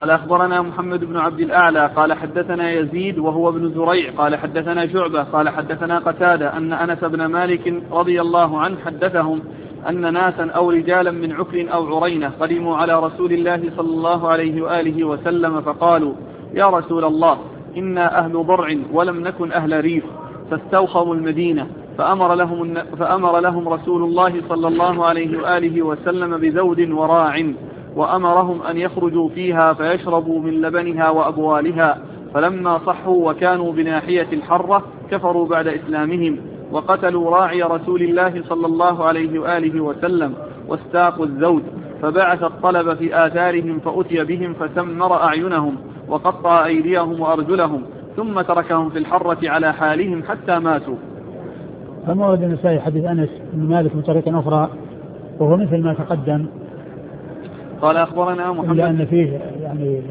قال أخبرنا محمد بن عبد الأعلى قال حدثنا يزيد وهو ابن زريع قال حدثنا شعبة قال حدثنا قتادة أن أنس بن مالك رضي الله عنه حدثهم أن ناسا أو رجالا من عكر أو عرينة قدموا على رسول الله صلى الله عليه وآله وسلم فقالوا يا رسول الله إنا أهل ضرع ولم نكن أهل ريف فاستوخوا المدينة فأمر لهم رسول الله صلى الله عليه وآله وسلم بزود وراع وأمرهم أن يخرجوا فيها فيشربوا من لبنها وأبوالها فلما صحوا وكانوا بناحية الحرة كفروا بعد إسلامهم وقتلوا راعي رسول الله صلى الله عليه وآله وسلم واستاقوا الزود فبعث الطلب في آثارهم فأتي بهم فسمر أعينهم وقطع أيديهم وأرجلهم ثم تركهم في الحرة على حالهم حتى ماتوا. فما ورد النسائي حديث أنس بن مالك من طريق أخرى وهو مثل ما تقدم. قال أخبرنا محمد لأن فيه يعني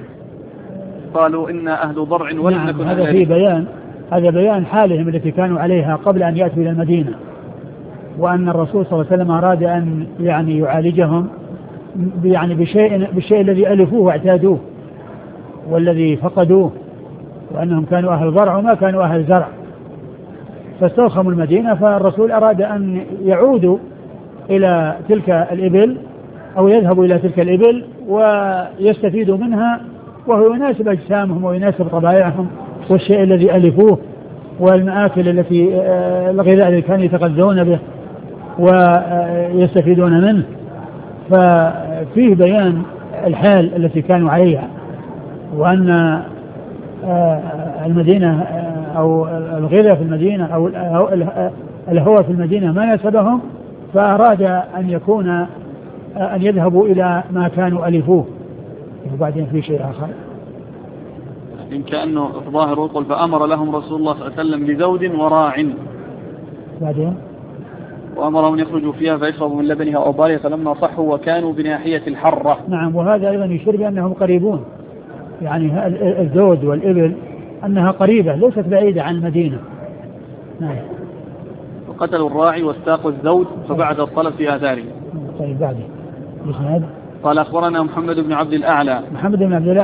قالوا إنا أهل ضرع ولم نكن هذا فيه هذا بيان حالهم التي كانوا عليها قبل أن يأتوا إلى المدينة وأن الرسول صلى الله عليه وسلم أراد أن يعني يعالجهم يعني بالشيء الذي ألفوه واعتادوه والذي فقدوه وأنهم كانوا أهل ضرع وما كانوا أهل زرع فاستوخموا المدينة فالرسول أراد أن يعودوا إلى تلك الإبل أو يذهبوا إلى تلك الإبل ويستفيدوا منها وهو يناسب أجسامهم ويناسب طبائعهم والشيء الذي ألفوه والمآكل التي الغذاء الذي كانوا يتغذون به ويستفيدون منه. ففيه بيان الحال التي كانوا عليها وأن المدينة أو الغذاء في المدينة أو الهوى في المدينة ما ناسبهم فأراد أن يكون أن يذهبوا إلى ما كانوا ألفوه. وبعدين في شيء آخر إن كأنه ظاهر يقول فأمر لهم رسول الله صلى الله عليه وسلم بزود وراع بعدين وأمرهم يخرجوا فيها فيشربوا من لبنها وأبوالها فلما صحوا وكانوا بناحية الحرة. نعم وهذا أيضا يشير بأنهم قريبون يعني الزود والإبل أنها قريبة ليست بعيدة عن المدينة. نعم. وقتلوا الراعي واستاقوا الزود فبعد الطلب في آثاره. طيب بعده. قال أخبرنا محمد بن عبد الأعلى. محمد بن عبد الأعلى